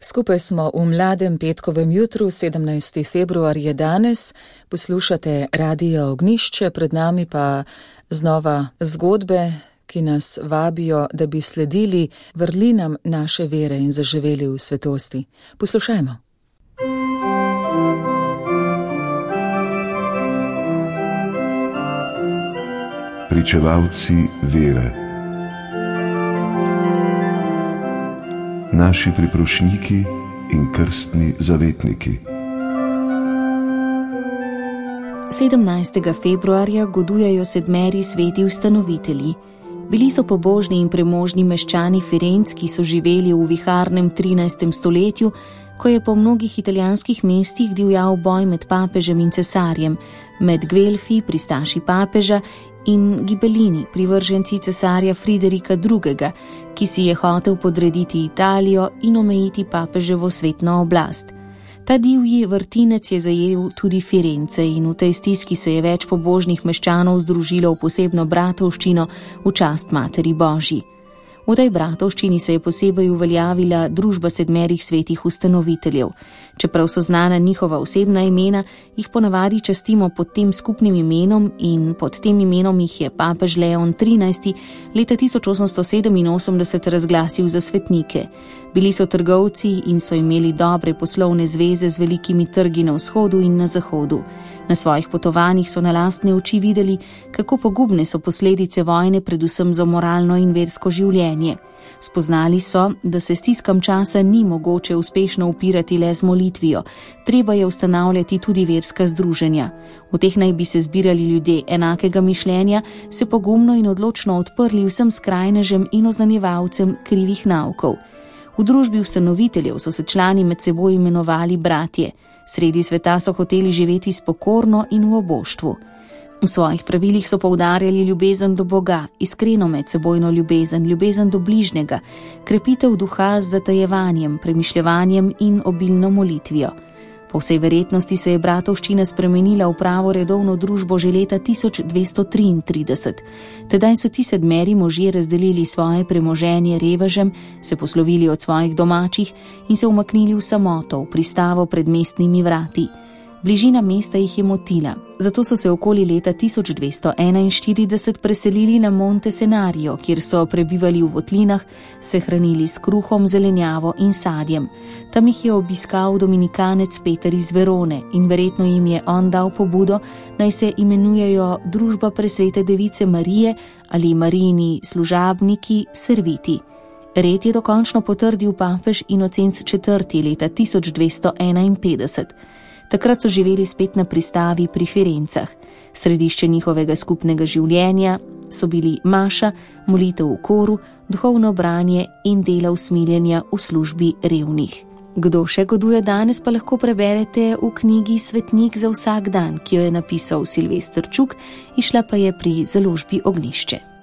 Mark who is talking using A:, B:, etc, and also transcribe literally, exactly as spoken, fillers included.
A: Skupaj smo v mladem petkovem jutru, sedemnajsti februar je danes, poslušate Radio Ognjišče, pred nami pa znova zgodbe, ki nas vabijo, da bi sledili vrlinam naše vere in zaživeli v svetosti. Poslušajmo.
B: Pričevalci vere. Naši priprošniki in krstni zavetniki.
C: sedemnajstega februarja godujejo sedmeri sveti ustanovitelji. Bili so pobožni in premožni meščani Firenc, ki so živeli v viharnem trinajstem stoletju, ko je po mnogih italijanskih mestih divjal boj med papežem in cesarjem, med Guelfi, pristaši papeža, in Gibelini, privrženci cesarja Friderika drugega, ki si je hotel podrediti Italijo in omejiti papeževo svetno oblast. Ta divji vrtinec je zajel tudi Firence in v tej stiski se je več pobožnih meščanov združilo v posebno bratovščino v čast Materi Božji. V tej bratovščini se je posebej uveljavila družba sedmerih svetih ustanoviteljev. Čeprav so znana njihova osebna imena, jih ponavadi častimo pod tem skupnim imenom in pod tem imenom jih je papež Leon trinajsti leta tisoč osemsto sedeminosemdeset razglasil za svetnike. Bili so trgovci in so imeli dobre poslovne zveze z velikimi trgi na vzhodu in na zahodu. Na svojih potovanjih so na lastne oči videli, kako pogubne so posledice vojne, predvsem za moralno in versko življenje. Spoznali so, da se stiskam časa ni mogoče uspešno upirati le z molitvijo, treba je ustanavljati tudi verska združenja. V teh naj bi se zbirali ljudje enakega mišljenja, se pogumno in odločno odprli vsem skrajnežem in oznanjevalcem krivih naukov. V družbi ustanoviteljev so se člani med seboj imenovali bratje. Sredi sveta so hoteli živeti spokorno in v oboštvu. V svojih pravilih so poudarjali ljubezen do Boga, iskreno medsebojno ljubezen, ljubezen do bližnjega, krepitev duha z zatajevanjem, premišljevanjem in obilno molitvijo. Po vsej verjetnosti se je bratovščina spremenila v pravo redovno družbo že leta tisoč dvesto triintrideset. Tedaj so ti sedmeri možje razdelili svoje premoženje revežem, se poslovili od svojih domačih in se umaknili v samoto, v pristavo pred mestnimi vrati. Bližina mesta jih je motila, zato so se okoli leta tisoč dvesto enainštirideset preselili na Monte Senario, kjer so prebivali v votlinah, se hranili s kruhom, zelenjavo in sadjem. Tam jih je obiskal dominikanec Peter iz Verone in verjetno jim je on dal pobudo, naj se imenujejo Družba presvete device Marije ali Marijini služabniki Serviti. Red je dokončno potrdil papež Inocenc četrti leta tisoč dvesto enainpetdeset. Takrat so živeli spet na pristavi pri Firencah. Središče njihovega skupnega življenja so bili maša, molitev v koru, duhovno branje in dela usmiljenja v službi revnih. Kdo še goduje danes, pa lahko preberete v knjigi Svetnik za vsak dan, ki jo je napisal Silvester Čuk, izšla pa je pri založbi Ognjišče.